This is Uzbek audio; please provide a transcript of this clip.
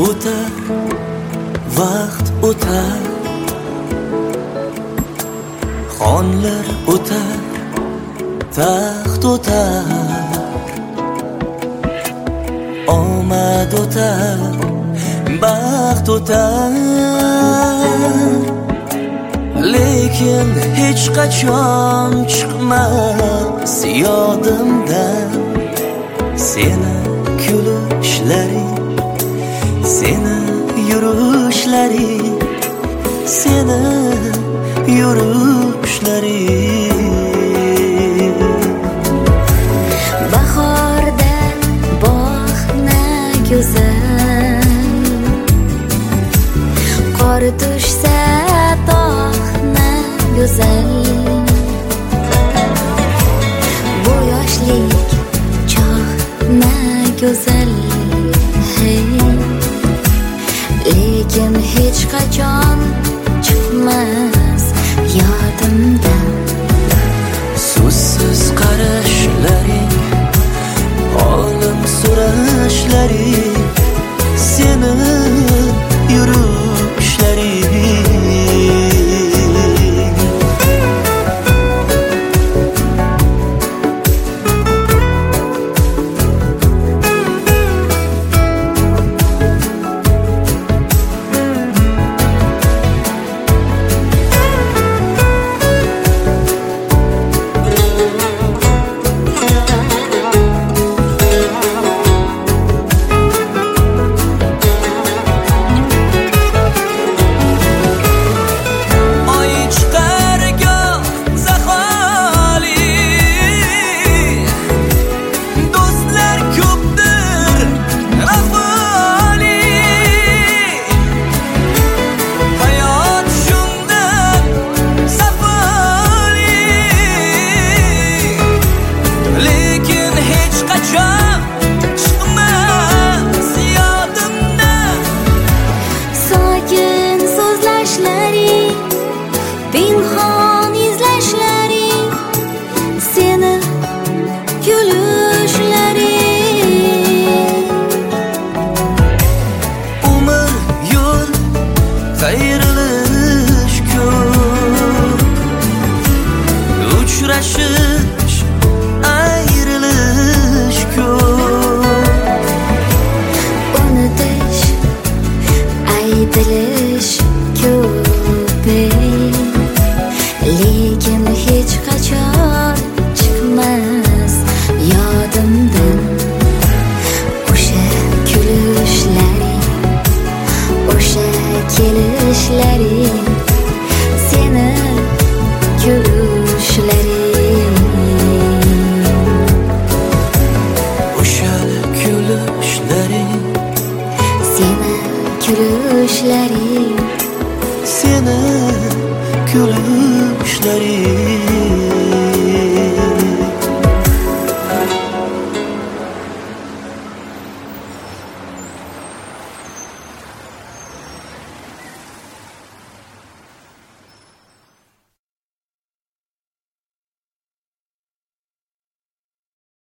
o'tar, vaqt o'tar, xonlar o'tar, taxt o'tar, omad o'tar, baxt o'tar, lekin hech qachon chiqmas yodimdan seni kulishlaring, seni yurishlaring, seni yurishlaring. Bahorda bog'ni go'zal, qor tushsa tog'ni go'zal, bu yoshlik chog'ni go'zal, lekin hech qachon chiqmas yodimdan. So'zsiz qarashlaring, holim so'rashlaring, seni yurishlaring. Pinhon izlashlaring, seni kulishlaring. Umr yo'l, qayrilish ko'p, uchrashish, ayrilish ko'p, Unutish, aytilish ko'p, lekin hech qachon chiqmas yodimdan. O'sha kulishlaring, o'sha kelishlaring, seni kulishlaring. o'sha kulishlaring, Seni kulishlaring. seni kulishlaring.